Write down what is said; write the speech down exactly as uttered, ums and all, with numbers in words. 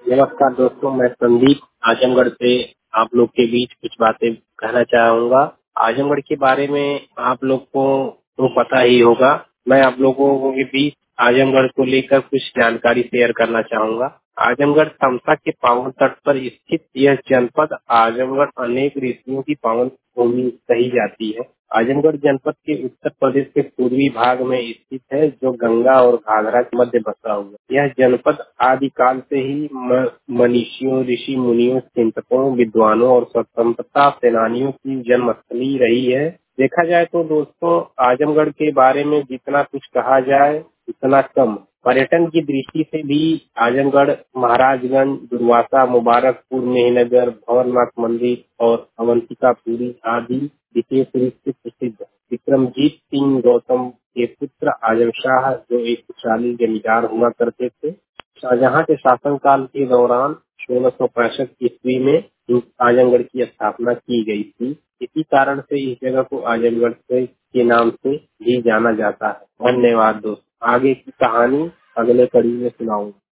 नमस्कार दोस्तों, मैं संदीप आजमगढ़ से आप लोग के बीच कुछ बातें कहना चाहूँगा। आजमगढ़ के बारे में आप लोग को तो पता ही होगा। मैं आप लोगों के बीच आजमगढ़ को लेकर कुछ जानकारी शेयर करना चाहूँगा। आजमगढ़ तमसा के पावन तट पर स्थित यह जनपद आजमगढ़ अनेक ऋषियों की पावन भूमि कही जाती है। आजमगढ़ जनपद के उत्तर प्रदेश के पूर्वी भाग में स्थित है, जो गंगा और घाघरा के मध्य बसा हुआ है। यह जनपद आदिकाल से ही म- मनीषियों, ऋषि मुनियों, चिंतकों, विद्वानों और स्वतंत्रता सेनानियों की जन्मस्थली रही है। देखा जाए तो दोस्तों, आजमगढ़ के बारे में जितना कुछ कहा जाए उतना कम। पर्यटन की दृष्टि से भी आजमगढ़ महाराजगंज, दुर्वासा, मुबारकपुर, मेहनगर, भंवरनाथ मंदिर और अवंतिकापुरी आदि विशेष रूप से प्रसिद्ध है। विक्रमजीत सिंह गौतम के पुत्र आजम शाह, जो एक कुशाली जमींदार हुआ करते थे, शाहजहां के शासनकाल के दौरान सोलह सौ पैंसठ ईस्वी में इस आजमगढ़ की स्थापना की गई थी। इसी कारण से इस जगह को आजमगढ़ से के नाम से भी जाना जाता है। धन्यवाद दोस्तों। आगे की कहानी अगले कड़ी में सुनाऊंगा।